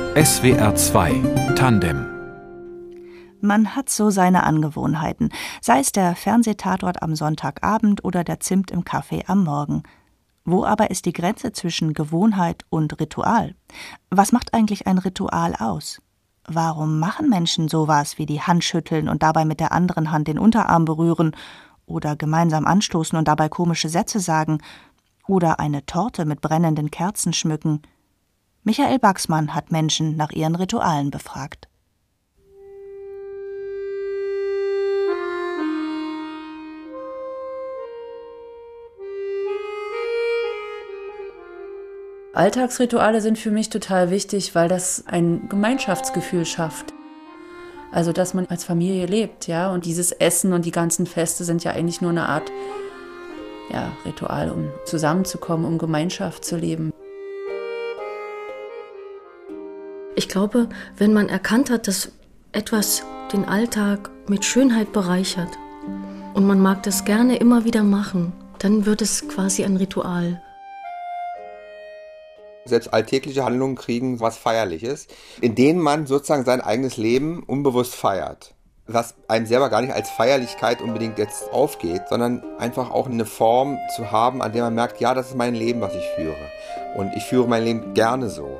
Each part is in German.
SWR 2 Tandem. Man hat so seine Angewohnheiten, sei es der Fernsehtatort am Sonntagabend oder der Zimt im Kaffee am Morgen. Wo aber ist die Grenze zwischen Gewohnheit und Ritual? Was macht eigentlich ein Ritual aus? Warum machen Menschen sowas wie die Hand schütteln und dabei mit der anderen Hand den Unterarm berühren oder gemeinsam anstoßen und dabei komische Sätze sagen oder eine Torte mit brennenden Kerzen schmücken? Michael Baxmann hat Menschen nach ihren Ritualen befragt. Alltagsrituale sind für mich total wichtig, weil das ein Gemeinschaftsgefühl schafft. Also, dass man als Familie lebt, ja. Und dieses Essen und die ganzen Feste sind ja eigentlich nur eine Art, ja, Ritual, um zusammenzukommen, um Gemeinschaft zu leben. Ich glaube, wenn man erkannt hat, dass etwas den Alltag mit Schönheit bereichert und man mag das gerne immer wieder machen, dann wird es quasi ein Ritual. Selbst alltägliche Handlungen kriegen was Feierliches, in denen man sozusagen sein eigenes Leben unbewusst feiert. Was einem selber gar nicht als Feierlichkeit unbedingt jetzt aufgeht, sondern einfach auch eine Form zu haben, an der man merkt, ja, das ist mein Leben, was ich führe. Und ich führe mein Leben gerne so.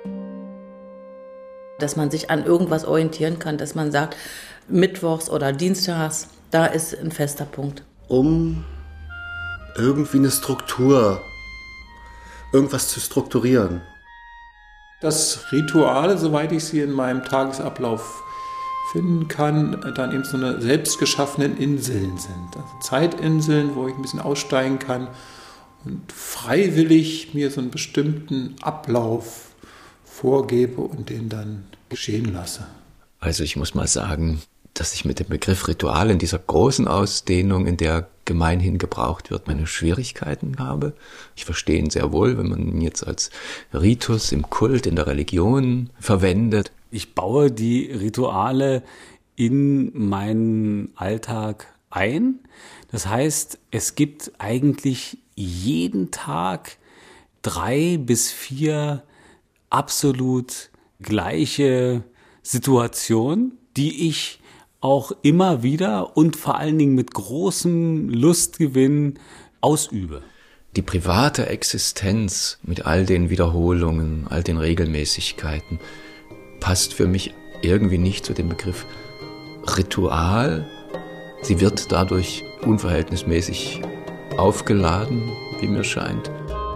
Dass man sich an irgendwas orientieren kann, dass man sagt, mittwochs oder dienstags, da ist ein fester Punkt. Um irgendwie eine Struktur, irgendwas zu strukturieren. Dass Rituale, soweit ich sie in meinem Tagesablauf finden kann, dann eben so eine selbst geschaffenen Inseln sind. Also Zeitinseln, wo ich ein bisschen aussteigen kann und freiwillig mir so einen bestimmten Ablauf vorgebe und den dann geschehen lasse. Also ich muss mal sagen, dass ich mit dem Begriff Ritual in dieser großen Ausdehnung, in der gemeinhin gebraucht wird, meine Schwierigkeiten habe. Ich verstehe ihn sehr wohl, wenn man ihn jetzt als Ritus im Kult, in der Religion verwendet. Ich baue die Rituale in meinen Alltag ein. Das heißt, es gibt eigentlich jeden Tag 3 bis 4 absolut gleiche Situationen, die ich auch immer wieder und vor allen Dingen mit großem Lustgewinn ausübe. Die private Existenz mit all den Wiederholungen, all den Regelmäßigkeiten passt für mich irgendwie nicht zu dem Begriff Ritual. Sie wird dadurch unverhältnismäßig aufgeladen, wie mir scheint.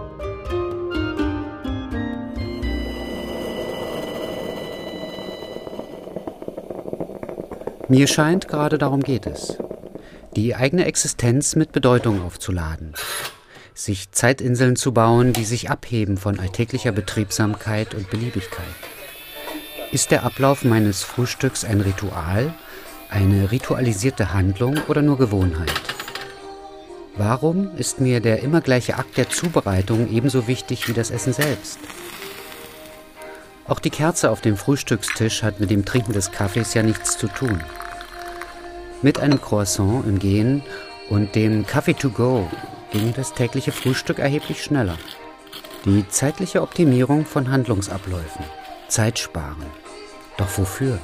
Mir scheint, gerade darum geht es. Die eigene Existenz mit Bedeutung aufzuladen. Sich Zeitinseln zu bauen, die sich abheben von alltäglicher Betriebsamkeit und Beliebigkeit. Ist der Ablauf meines Frühstücks ein Ritual, eine ritualisierte Handlung oder nur Gewohnheit? Warum ist mir der immer gleiche Akt der Zubereitung ebenso wichtig wie das Essen selbst? Auch die Kerze auf dem Frühstückstisch hat mit dem Trinken des Kaffees ja nichts zu tun. Mit einem Croissant im Gehen und dem Kaffee to go ging das tägliche Frühstück erheblich schneller. Die zeitliche Optimierung von Handlungsabläufen. Zeit sparen. Doch wofür?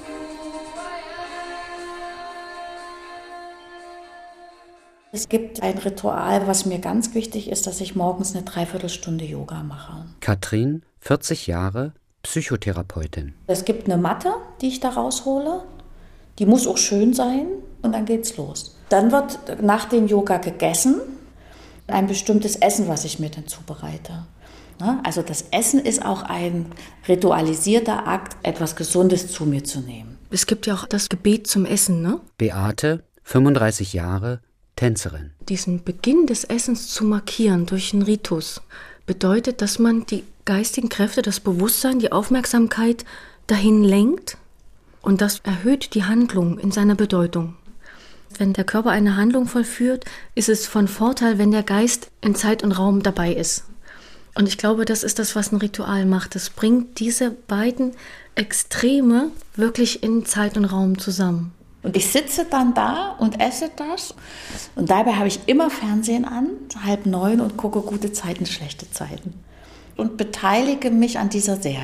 Es gibt ein Ritual, was mir ganz wichtig ist, dass ich morgens eine Dreiviertelstunde Yoga mache. Katrin, 40 Jahre, Psychotherapeutin. Es gibt eine Matte, die ich da raushole. Die muss auch schön sein und dann geht's los. Dann wird nach dem Yoga gegessen. Ein bestimmtes Essen, was ich mir dann zubereite. Also das Essen ist auch ein ritualisierter Akt, etwas Gesundes zu mir zu nehmen. Es gibt ja auch das Gebet zum Essen, ne? Beate, 35 Jahre, Tänzerin. Diesen Beginn des Essens zu markieren durch einen Ritus bedeutet, dass man die geistigen Kräfte, das Bewusstsein, die Aufmerksamkeit dahin lenkt und das erhöht die Handlung in seiner Bedeutung. Wenn der Körper eine Handlung vollführt, ist es von Vorteil, wenn der Geist in Zeit und Raum dabei ist. Und ich glaube, das ist das, was ein Ritual macht. Es bringt diese beiden Extreme wirklich in Zeit und Raum zusammen. Und ich sitze dann da und esse das. Und dabei habe ich immer Fernsehen an, 8:30 und gucke gute Zeiten, schlechte Zeiten. Und beteilige mich an dieser Serie.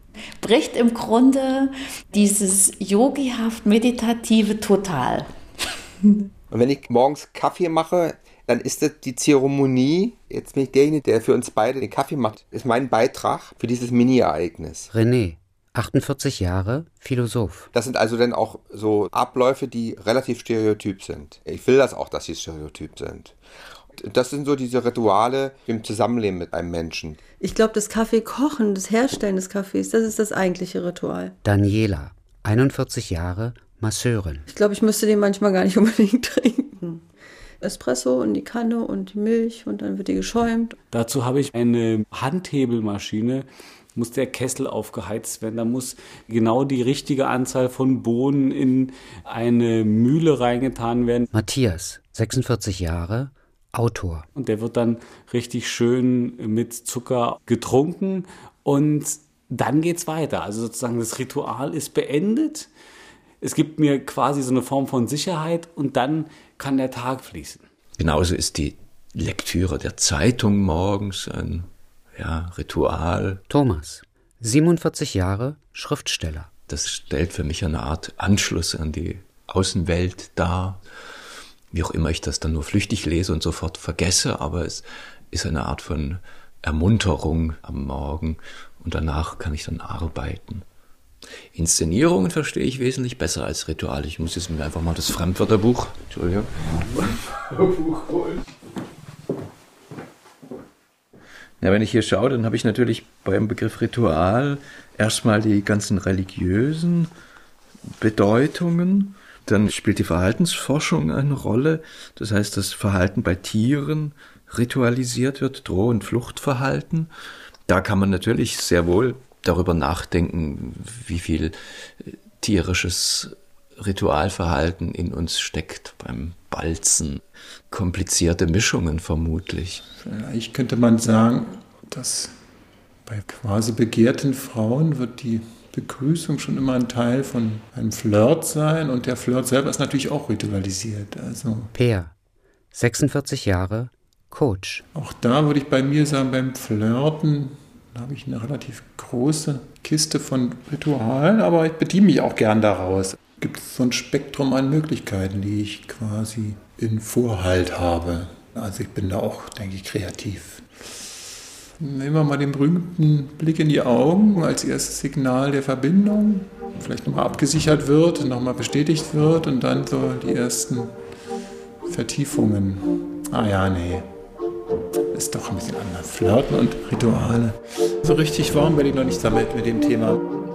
bricht im Grunde dieses yogihaft-meditative total. Und wenn ich morgens Kaffee mache, dann ist das die Zeremonie. Jetzt bin ich derjenige, der für uns beide den Kaffee macht. Das ist mein Beitrag für dieses Mini-Ereignis. René, 48 Jahre, Philosoph. Das sind also dann auch so Abläufe, die relativ stereotyp sind. Ich will das auch, dass sie stereotyp sind. Das sind so diese Rituale im Zusammenleben mit einem Menschen. Ich glaube, das Kaffeekochen, das Herstellen des Kaffees, das ist das eigentliche Ritual. Daniela, 41 Jahre, Masseurin. Ich glaube, ich müsste den manchmal gar nicht unbedingt trinken. Espresso in die Kanne und die Milch und dann wird die geschäumt. Dazu habe ich eine Handhebelmaschine. Muss der Kessel aufgeheizt werden, da muss genau die richtige Anzahl von Bohnen in eine Mühle reingetan werden. Matthias, 46 Jahre, Autor. Und der wird dann richtig schön mit Zucker getrunken und dann geht's weiter. Also sozusagen das Ritual ist beendet. Es gibt mir quasi so eine Form von Sicherheit und dann kann der Tag fließen. Genauso ist die Lektüre der Zeitung morgens ein Ritual. Thomas, 47 Jahre, Schriftsteller. Das stellt für mich eine Art Anschluss an die Außenwelt dar. Wie auch immer ich das dann nur flüchtig lese und sofort vergesse, aber es ist eine Art von Ermunterung am Morgen und danach kann ich dann arbeiten. Inszenierungen verstehe ich wesentlich besser als Rituale. Ich muss jetzt mir einfach mal das Fremdwörterbuch, holen. Ja, wenn ich hier schaue, dann habe ich natürlich beim Begriff Ritual erstmal die ganzen religiösen Bedeutungen. Dann spielt die Verhaltensforschung eine Rolle. Das heißt, das Verhalten bei Tieren ritualisiert wird, Droh- und Fluchtverhalten. Da kann man natürlich sehr wohl darüber nachdenken, wie viel tierisches Ritualverhalten in uns steckt beim Balzen. Komplizierte Mischungen vermutlich. Vielleicht könnte man sagen, dass bei quasi begehrten Frauen wird die Begrüßung schon immer ein Teil von einem Flirt sein und der Flirt selber ist natürlich auch ritualisiert. Also Peer, 46 Jahre, Coach. Auch da würde ich bei mir sagen, beim Flirten habe ich eine relativ große Kiste von Ritualen, aber ich bediene mich auch gern daraus. Es gibt so ein Spektrum an Möglichkeiten, die ich quasi in Vorhalt habe. Also ich bin da auch, denke ich, kreativ. Nehmen wir mal den berühmten Blick in die Augen als erstes Signal der Verbindung. Vielleicht nochmal abgesichert wird, nochmal bestätigt wird und dann so die ersten Vertiefungen. Ist doch ein bisschen anders. Flirten und Rituale. So richtig warm werde ich noch nicht damit mit dem Thema.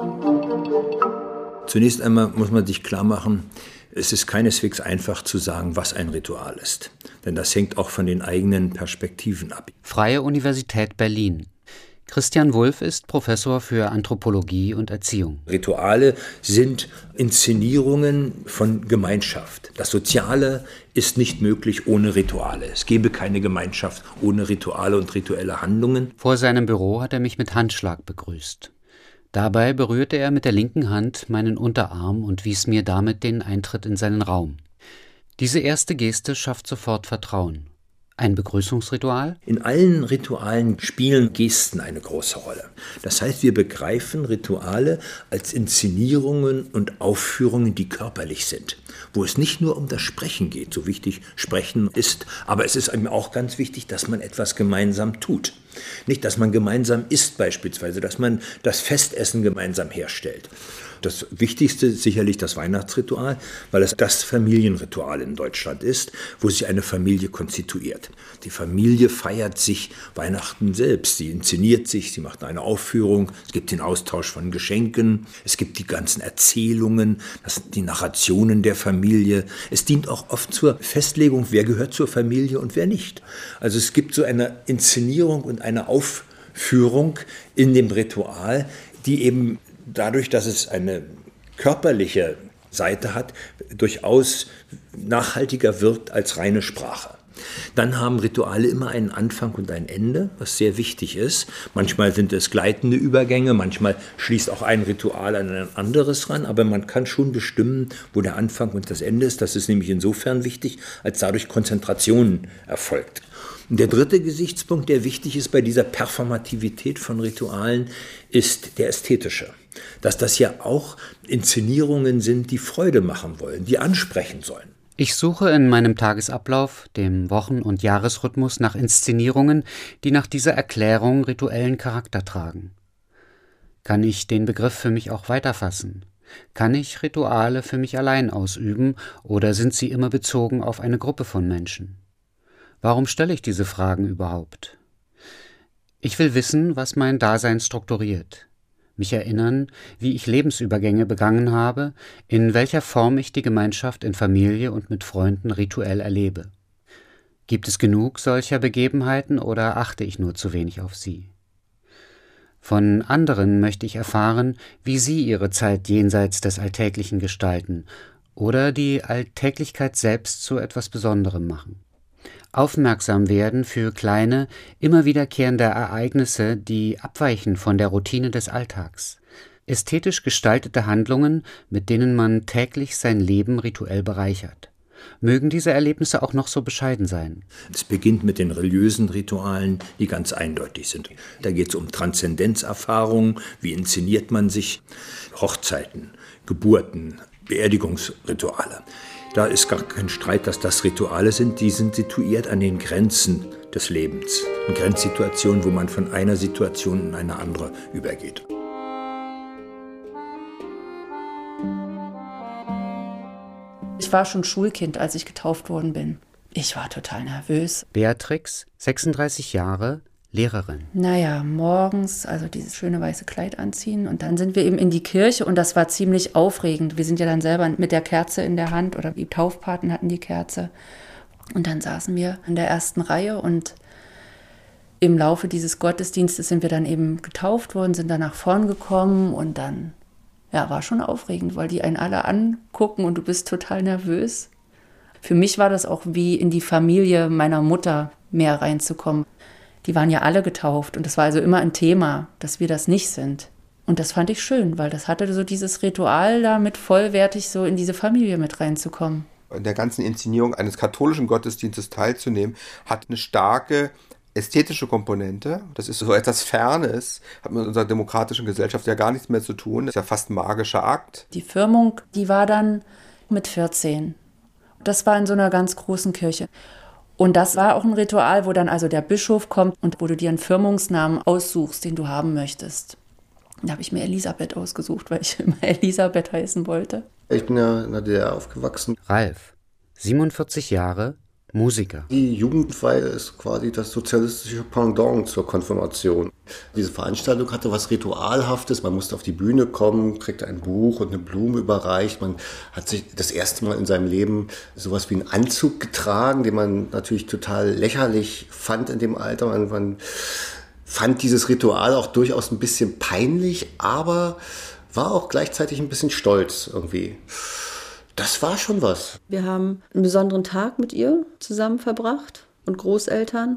Zunächst einmal muss man sich klar machen, es ist keineswegs einfach zu sagen, was ein Ritual ist. Denn das hängt auch von den eigenen Perspektiven ab. Freie Universität Berlin. Christian Wulff ist Professor für Anthropologie und Erziehung. Rituale sind Inszenierungen von Gemeinschaft. Das Soziale ist nicht möglich ohne Rituale. Es gäbe keine Gemeinschaft ohne Rituale und rituelle Handlungen. Vor seinem Büro hat er mich mit Handschlag begrüßt. Dabei berührte er mit der linken Hand meinen Unterarm und wies mir damit den Eintritt in seinen Raum. Diese erste Geste schafft sofort Vertrauen. Ein Begrüßungsritual? In allen Ritualen spielen Gesten eine große Rolle. Das heißt, wir begreifen Rituale als Inszenierungen und Aufführungen, die körperlich sind, wo es nicht nur um das Sprechen geht, so wichtig Sprechen ist, aber es ist einem auch ganz wichtig, dass man etwas gemeinsam tut. Nicht, dass man gemeinsam isst beispielsweise, dass man das Festessen gemeinsam herstellt. Das Wichtigste ist sicherlich das Weihnachtsritual, weil es das Familienritual in Deutschland ist, wo sich eine Familie konstituiert. Die Familie feiert sich Weihnachten selbst, sie inszeniert sich, sie macht eine Aufführung, es gibt den Austausch von Geschenken, es gibt die ganzen Erzählungen, die Narrationen der Familie. Es dient auch oft zur Festlegung, wer gehört zur Familie und wer nicht. Also es gibt so eine Inszenierung und eine Aufführung in dem Ritual, die eben dadurch, dass es eine körperliche Seite hat, durchaus nachhaltiger wirkt als reine Sprache. Dann haben Rituale immer einen Anfang und ein Ende, was sehr wichtig ist. Manchmal sind es gleitende Übergänge, manchmal schließt auch ein Ritual an ein anderes ran, aber man kann schon bestimmen, wo der Anfang und das Ende ist. Das ist nämlich insofern wichtig, als dadurch Konzentration erfolgt. Und der dritte Gesichtspunkt, der wichtig ist bei dieser Performativität von Ritualen, ist der ästhetische. Dass das ja auch Inszenierungen sind, die Freude machen wollen, die ansprechen sollen. Ich suche in meinem Tagesablauf, dem Wochen- und Jahresrhythmus, nach Inszenierungen, die nach dieser Erklärung rituellen Charakter tragen. Kann ich den Begriff für mich auch weiterfassen? Kann ich Rituale für mich allein ausüben oder sind sie immer bezogen auf eine Gruppe von Menschen? Warum stelle ich diese Fragen überhaupt? Ich will wissen, was mein Dasein strukturiert. Mich erinnern, wie ich Lebensübergänge begangen habe, in welcher Form ich die Gemeinschaft in Familie und mit Freunden rituell erlebe. Gibt es genug solcher Begebenheiten oder achte ich nur zu wenig auf sie? Von anderen möchte ich erfahren, wie sie ihre Zeit jenseits des Alltäglichen gestalten oder die Alltäglichkeit selbst zu etwas Besonderem machen. Aufmerksam werden für kleine, immer wiederkehrende Ereignisse, die abweichen von der Routine des Alltags. Ästhetisch gestaltete Handlungen, mit denen man täglich sein Leben rituell bereichert. Mögen diese Erlebnisse auch noch so bescheiden sein. Es beginnt mit den religiösen Ritualen, die ganz eindeutig sind. Da geht es um Transzendenzerfahrungen, wie inszeniert man sich, Hochzeiten, Geburten, Beerdigungsrituale. Da ist gar kein Streit, dass das Rituale sind, die sind situiert an den Grenzen des Lebens. In Grenzsituationen, wo man von einer Situation in eine andere übergeht. Ich war schon Schulkind, als ich getauft worden bin. Ich war total nervös. Beatrix, 36 Jahre, Lehrerin. Naja, morgens, also dieses schöne weiße Kleid anziehen und dann sind wir eben in die Kirche und das war ziemlich aufregend. Wir sind ja dann selber mit der Kerze in der Hand oder die Taufpaten hatten die Kerze und dann saßen wir in der ersten Reihe und im Laufe dieses Gottesdienstes sind wir dann eben getauft worden, sind dann nach vorn gekommen und dann, ja, war schon aufregend, weil die einen alle angucken und du bist total nervös. Für mich war das auch wie in die Familie meiner Mutter mehr reinzukommen. Die waren ja alle getauft und das war also immer ein Thema, dass wir das nicht sind. Und das fand ich schön, weil das hatte so dieses Ritual da mit vollwertig so in diese Familie mit reinzukommen. In der ganzen Inszenierung eines katholischen Gottesdienstes teilzunehmen, hat eine starke ästhetische Komponente. Das ist so etwas Fernes, hat mit unserer demokratischen Gesellschaft ja gar nichts mehr zu tun. Das ist ja fast ein magischer Akt. Die Firmung, die war dann mit 14. Das war in so einer ganz großen Kirche. Und das war auch ein Ritual, wo dann also der Bischof kommt und wo du dir einen Firmungsnamen aussuchst, den du haben möchtest. Da habe ich mir Elisabeth ausgesucht, weil ich immer Elisabeth heißen wollte. Ich bin ja in der DDR aufgewachsen. Ralf, 47 Jahre, Musiker. Die Jugendweihe ist quasi das sozialistische Pendant zur Konfirmation. Diese Veranstaltung hatte was Ritualhaftes. Man musste auf die Bühne kommen, kriegte ein Buch und eine Blume überreicht. Man hat sich das erste Mal in seinem Leben sowas wie einen Anzug getragen, den man natürlich total lächerlich fand in dem Alter. Man fand dieses Ritual auch durchaus ein bisschen peinlich, aber war auch gleichzeitig ein bisschen stolz irgendwie. Das war schon was. Wir haben einen besonderen Tag mit ihr zusammen verbracht und Großeltern.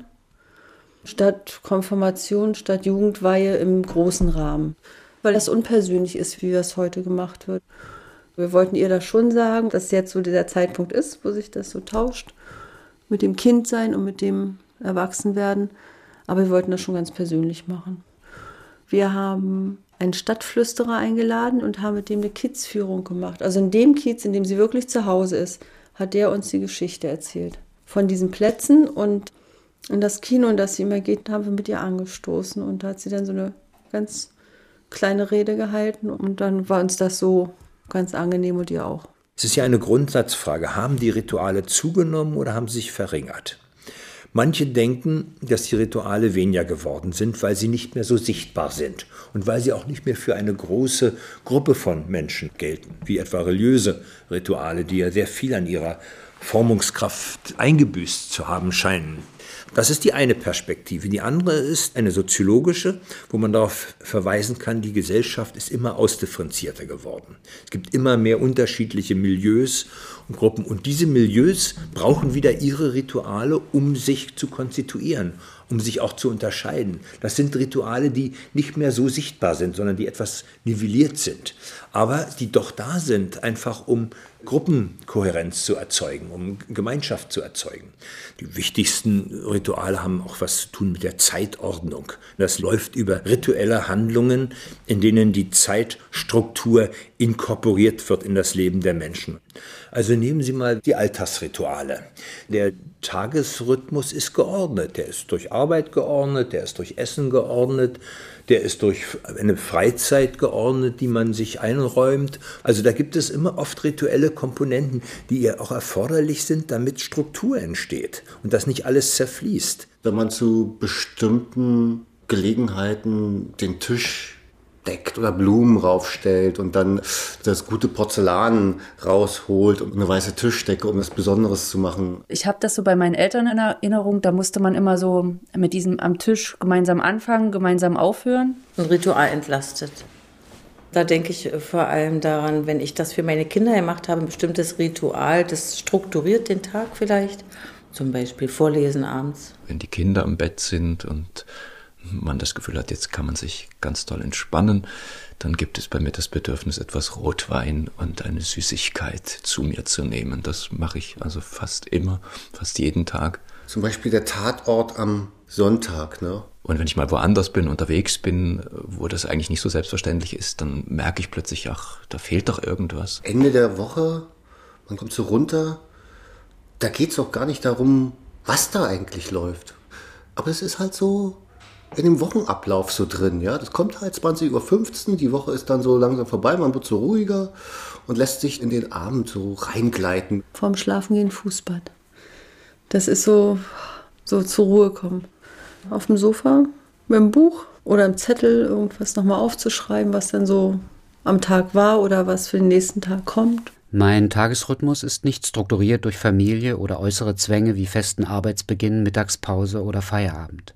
Statt Konfirmation, statt Jugendweihe im großen Rahmen. Weil das unpersönlich ist, wie das heute gemacht wird. Wir wollten ihr das schon sagen, dass jetzt so der Zeitpunkt ist, wo sich das so tauscht. Mit dem Kindsein und mit dem Erwachsenwerden. Aber wir wollten das schon ganz persönlich machen. Wir haben einen Stadtflüsterer eingeladen und haben mit dem eine Kidsführung gemacht. Also in dem Kiez, in dem sie wirklich zu Hause ist, hat der uns die Geschichte erzählt. Von diesen Plätzen und in das Kino, in das sie immer geht, haben wir mit ihr angestoßen. Und da hat sie dann so eine ganz kleine Rede gehalten. Und dann war uns das so ganz angenehm und ihr auch. Es ist ja eine Grundsatzfrage. Haben die Rituale zugenommen oder haben sie sich verringert? Manche denken, dass die Rituale weniger geworden sind, weil sie nicht mehr so sichtbar sind und weil sie auch nicht mehr für eine große Gruppe von Menschen gelten, wie etwa religiöse Rituale, die ja sehr viel an ihrer Formungskraft eingebüßt zu haben scheinen. Das ist die eine Perspektive. Die andere ist eine soziologische, wo man darauf verweisen kann, die Gesellschaft ist immer ausdifferenzierter geworden. Es gibt immer mehr unterschiedliche Milieus und Gruppen. Und diese Milieus brauchen wieder ihre Rituale, um sich zu konstituieren. um sich auch zu unterscheiden. Das sind Rituale, die nicht mehr so sichtbar sind, sondern die etwas nivelliert sind, aber die doch da sind, einfach um Gruppenkohärenz zu erzeugen, um Gemeinschaft zu erzeugen. Die wichtigsten Rituale haben auch was zu tun mit der Zeitordnung. Das läuft über rituelle Handlungen, in denen die Zeitstruktur inkorporiert wird in das Leben der Menschen. Also nehmen Sie mal die Alltagsrituale. Der Tagesrhythmus ist geordnet. Der ist durch Arbeit geordnet, der ist durch Essen geordnet, der ist durch eine Freizeit geordnet, die man sich einräumt. Also da gibt es immer oft rituelle Komponenten, die ja auch erforderlich sind, damit Struktur entsteht und dass nicht alles zerfließt. Wenn man zu bestimmten Gelegenheiten den Tisch deckt oder Blumen raufstellt und dann das gute Porzellan rausholt und eine weiße Tischdecke, um was Besonderes zu machen. Ich habe das so bei meinen Eltern in Erinnerung, da musste man immer so mit diesem am Tisch gemeinsam anfangen, gemeinsam aufhören. Ein Ritual entlastet. Da denke ich vor allem daran, wenn ich das für meine Kinder gemacht habe, ein bestimmtes Ritual, das strukturiert den Tag vielleicht. Zum Beispiel Vorlesen abends. Wenn die Kinder im Bett sind und man das Gefühl hat, jetzt kann man sich ganz toll entspannen, dann gibt es bei mir das Bedürfnis, etwas Rotwein und eine Süßigkeit zu mir zu nehmen. Das mache ich also fast immer, fast jeden Tag. Zum Beispiel der Tatort am Sonntag, ne? Und wenn ich mal woanders bin, unterwegs bin, wo das eigentlich nicht so selbstverständlich ist, dann merke ich plötzlich, ach, da fehlt doch irgendwas. Ende der Woche, man kommt so runter, da geht es auch gar nicht darum, was da eigentlich läuft. Aber es ist halt so in dem Wochenablauf so drin, ja. Das kommt halt 20:15 Uhr, die Woche ist dann so langsam vorbei, man wird so ruhiger und lässt sich in den Abend so reingleiten. Vorm Schlafengehen Fußbad. Das ist so zur Ruhe kommen. Auf dem Sofa mit einem Buch oder einem Zettel irgendwas nochmal aufzuschreiben, was dann so am Tag war oder was für den nächsten Tag kommt. Mein Tagesrhythmus ist nicht strukturiert durch Familie oder äußere Zwänge wie festen Arbeitsbeginn, Mittagspause oder Feierabend.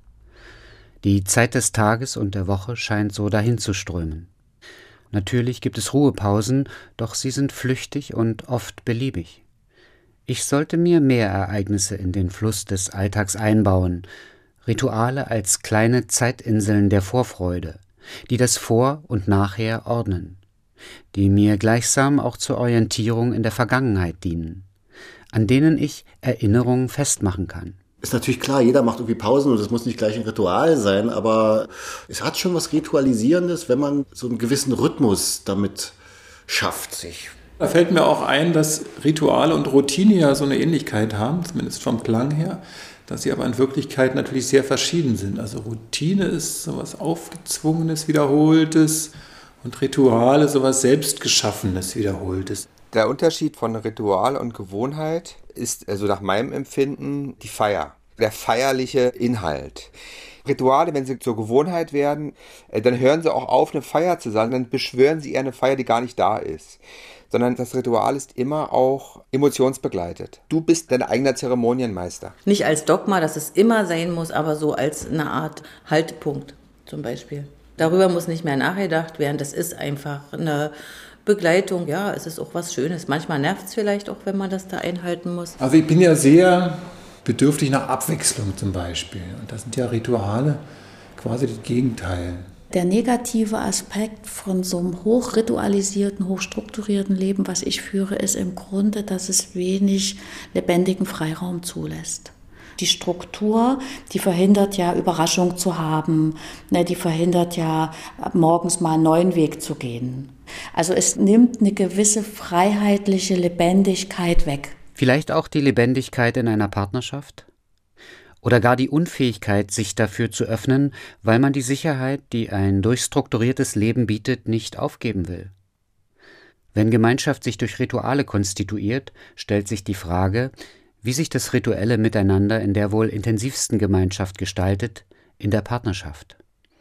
Die Zeit des Tages und der Woche scheint so dahin zu strömen. Natürlich gibt es Ruhepausen, doch sie sind flüchtig und oft beliebig. Ich sollte mir mehr Ereignisse in den Fluss des Alltags einbauen, Rituale als kleine Zeitinseln der Vorfreude, die das Vor und Nachher ordnen, die mir gleichsam auch zur Orientierung in der Vergangenheit dienen, an denen ich Erinnerungen festmachen kann. Ist natürlich klar, jeder macht irgendwie Pausen und das muss nicht gleich ein Ritual sein, aber es hat schon was Ritualisierendes, wenn man so einen gewissen Rhythmus damit schafft sich. Da fällt mir auch ein, dass Rituale und Routine ja so eine Ähnlichkeit haben, zumindest vom Klang her, dass sie aber in Wirklichkeit natürlich sehr verschieden sind. Also Routine ist sowas Aufgezwungenes, Wiederholtes und Rituale sowas Selbstgeschaffenes, Wiederholtes. Der Unterschied von Ritual und Gewohnheit ist also nach meinem Empfinden die Feier, der feierliche Inhalt. Rituale, wenn sie zur Gewohnheit werden, dann hören sie auch auf, eine Feier zu sagen, dann beschwören sie eher eine Feier, die gar nicht da ist. Sondern das Ritual ist immer auch emotionsbegleitet. Du bist dein eigener Zeremonienmeister. Nicht als Dogma, dass es immer sein muss, aber so als eine Art Haltepunkt zum Beispiel. Darüber muss nicht mehr nachgedacht werden, das ist einfach eine Begleitung, ja, es ist auch was Schönes. Manchmal nervt es vielleicht auch, wenn man das da einhalten muss. Also ich bin ja sehr bedürftig nach Abwechslung zum Beispiel. Und das sind ja Rituale quasi das Gegenteil. Der negative Aspekt von so einem hochritualisierten, hochstrukturierten Leben, was ich führe, ist im Grunde, dass es wenig lebendigen Freiraum zulässt. Die Struktur, die verhindert ja, Überraschung zu haben, die verhindert ja, morgens mal einen neuen Weg zu gehen. Also es nimmt eine gewisse freiheitliche Lebendigkeit weg. Vielleicht auch die Lebendigkeit in einer Partnerschaft? Oder gar die Unfähigkeit, sich dafür zu öffnen, weil man die Sicherheit, die ein durchstrukturiertes Leben bietet, nicht aufgeben will. Wenn Gemeinschaft sich durch Rituale konstituiert, stellt sich die Frage, wie sich das rituelle Miteinander in der wohl intensivsten Gemeinschaft gestaltet, in der Partnerschaft.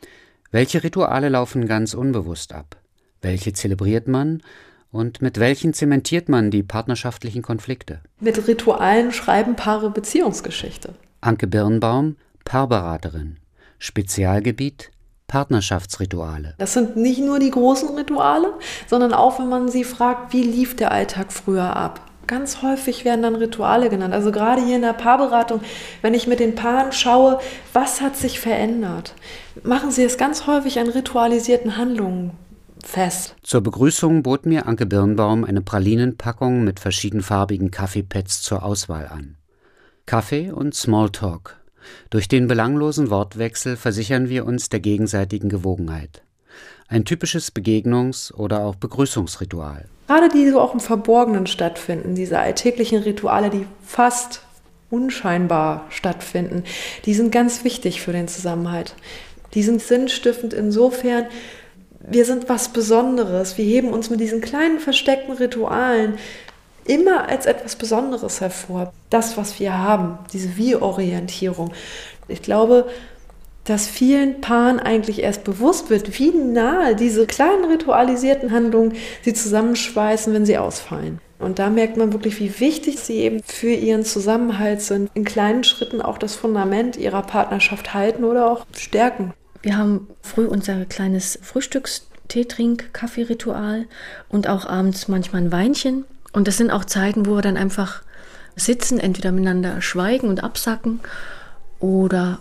Welche Rituale laufen ganz unbewusst ab? Welche zelebriert man? Und mit welchen zementiert man die partnerschaftlichen Konflikte? Mit Ritualen schreiben Paare Beziehungsgeschichte. Anke Birnbaum, Paarberaterin. Spezialgebiet Partnerschaftsrituale. Das sind nicht nur die großen Rituale, sondern auch, wenn man sie fragt, wie lief der Alltag früher ab? Ganz häufig werden dann Rituale genannt. Also gerade hier in der Paarberatung, wenn ich mit den Paaren schaue, was hat sich verändert, machen sie es ganz häufig an ritualisierten Handlungen fest. Zur Begrüßung bot mir Anke Birnbaum eine Pralinenpackung mit verschiedenfarbigen Kaffeepads zur Auswahl an. Kaffee und Smalltalk. Durch den belanglosen Wortwechsel versichern wir uns der gegenseitigen Gewogenheit. Ein typisches Begegnungs- oder auch Begrüßungsritual. Gerade die so auch im Verborgenen stattfinden, diese alltäglichen Rituale, die fast unscheinbar stattfinden, die sind ganz wichtig für den Zusammenhalt. Die sind sinnstiftend insofern, wir sind was Besonderes. Wir heben uns mit diesen kleinen versteckten Ritualen immer als etwas Besonderes hervor. Das, was wir haben, diese Wir-Orientierung. Ich glaube, dass vielen Paaren eigentlich erst bewusst wird, wie nahe diese kleinen ritualisierten Handlungen sie zusammenschweißen, wenn sie ausfallen. Und da merkt man wirklich, wie wichtig sie eben für ihren Zusammenhalt sind. In kleinen Schritten auch das Fundament ihrer Partnerschaft halten oder auch stärken. Wir haben früh unser kleines Frühstücks-Tee-Trink-Kaffee-Ritual und auch abends manchmal ein Weinchen. Und das sind auch Zeiten, wo wir dann einfach sitzen, entweder miteinander schweigen und absacken oder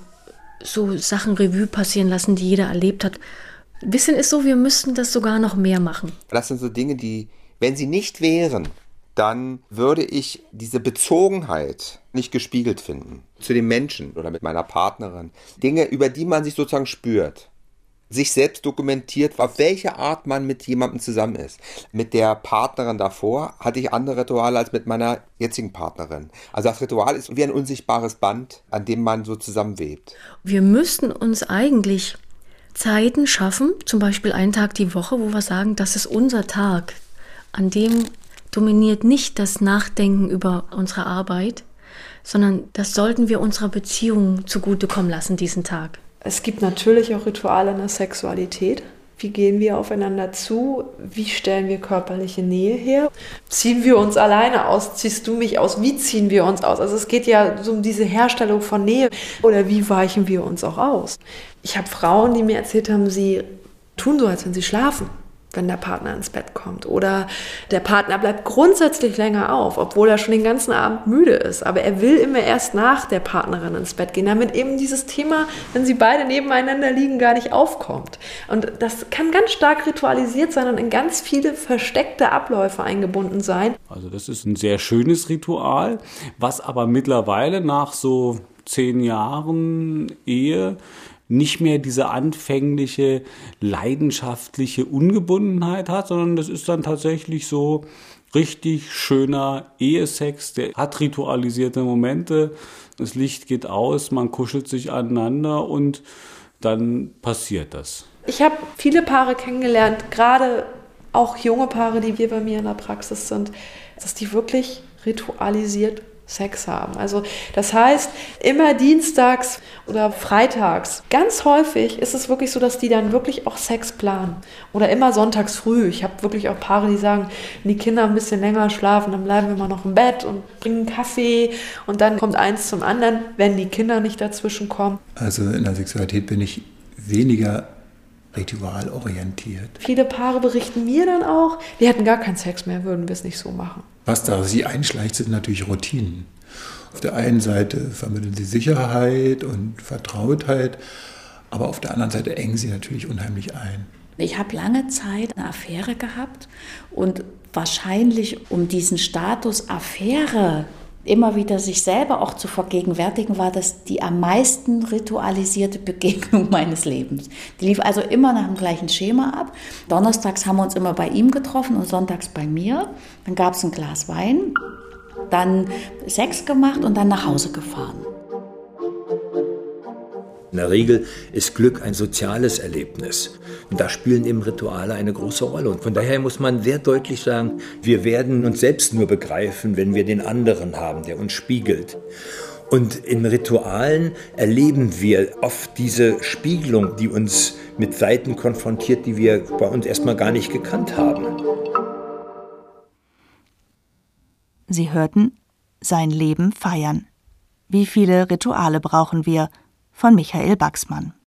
so Sachen Revue passieren lassen, die jeder erlebt hat. Ein bisschen ist so, wir müssten das sogar noch mehr machen. Das sind so Dinge, die, wenn sie nicht wären, dann würde ich diese Bezogenheit nicht gespiegelt finden zu dem Menschen oder mit meiner Partnerin. Dinge, über die man sich sozusagen spürt, sich selbst dokumentiert, auf welche Art man mit jemandem zusammen ist. Mit der Partnerin davor hatte ich andere Rituale als mit meiner jetzigen Partnerin. Also das Ritual ist wie ein unsichtbares Band, an dem man so zusammenwebt. Wir müssten uns eigentlich Zeiten schaffen, zum Beispiel einen Tag die Woche, wo wir sagen, das ist unser Tag. An dem dominiert nicht das Nachdenken über unsere Arbeit, sondern das sollten wir unserer Beziehung zugutekommen lassen, diesen Tag. Es gibt natürlich auch Rituale in der Sexualität. Wie gehen wir aufeinander zu? Wie stellen wir körperliche Nähe her? Ziehen wir uns alleine aus? Ziehst du mich aus? Wie ziehen wir uns aus? Also es geht ja so um diese Herstellung von Nähe. Oder wie weichen wir uns auch aus? Ich habe Frauen, die mir erzählt haben, sie tun so, als wenn sie schlafen, wenn der Partner ins Bett kommt. Oder der Partner bleibt grundsätzlich länger auf, obwohl er schon den ganzen Abend müde ist. Aber er will immer erst nach der Partnerin ins Bett gehen, damit eben dieses Thema, wenn sie beide nebeneinander liegen, gar nicht aufkommt. Und das kann ganz stark ritualisiert sein und in ganz viele versteckte Abläufe eingebunden sein. Also das ist ein sehr schönes Ritual, was aber mittlerweile nach so 10 Jahren Ehe nicht mehr diese anfängliche, leidenschaftliche Ungebundenheit hat, sondern das ist dann tatsächlich so richtig schöner Ehesex, der hat ritualisierte Momente, das Licht geht aus, man kuschelt sich aneinander und dann passiert das. Ich habe viele Paare kennengelernt, gerade auch junge Paare, die wir bei mir in der Praxis sind, dass die wirklich ritualisiert Sex haben. Also das heißt, immer dienstags oder freitags. Ganz häufig ist es wirklich so, dass die dann wirklich auch Sex planen. Oder immer sonntags früh. Ich habe wirklich auch Paare, die sagen, wenn die Kinder ein bisschen länger schlafen, dann bleiben wir mal noch im Bett und bringen Kaffee und dann kommt eins zum anderen, wenn die Kinder nicht dazwischen kommen. Also in der Sexualität bin ich weniger ritualorientiert. Viele Paare berichten mir dann auch, wir hätten gar keinen Sex mehr, würden wir es nicht so machen. Was da sie einschleicht, sind natürlich Routinen. Auf der einen Seite vermitteln sie Sicherheit und Vertrautheit, aber auf der anderen Seite engen sie natürlich unheimlich ein. Ich habe lange Zeit eine Affäre gehabt und wahrscheinlich um diesen Status Affäre immer wieder sich selber auch zu vergegenwärtigen, war das die am meisten ritualisierte Begegnung meines Lebens. Die lief also immer nach dem gleichen Schema ab. Donnerstags haben wir uns immer bei ihm getroffen und sonntags bei mir. Dann gab es ein Glas Wein, dann Sex gemacht und dann nach Hause gefahren. In der Regel ist Glück ein soziales Erlebnis. Und da spielen eben Rituale eine große Rolle. Und von daher muss man sehr deutlich sagen, wir werden uns selbst nur begreifen, wenn wir den anderen haben, der uns spiegelt. Und in Ritualen erleben wir oft diese Spiegelung, die uns mit Seiten konfrontiert, die wir bei uns erstmal gar nicht gekannt haben. Sie hörten Sein Leben feiern. Wie viele Rituale brauchen wir? Von Michael Baxmann.